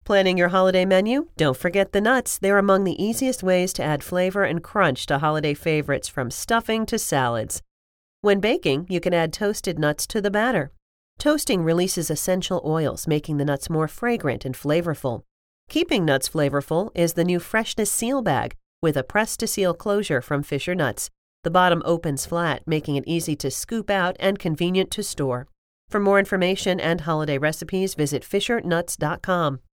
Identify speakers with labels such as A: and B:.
A: Planning your holiday menu? Don't forget the nuts. They're among the easiest ways to add flavor and crunch to holiday favorites from stuffing to salads. When baking, you can add toasted nuts to the batter. Toasting releases essential oils, making the nuts more fragrant and flavorful. Keeping nuts flavorful is the new Freshness Seal Bag with a press-to-seal closure from Fisher Nuts. The bottom opens flat, making it easy to scoop out and convenient to store. For more information and holiday recipes, visit FisherNuts.com.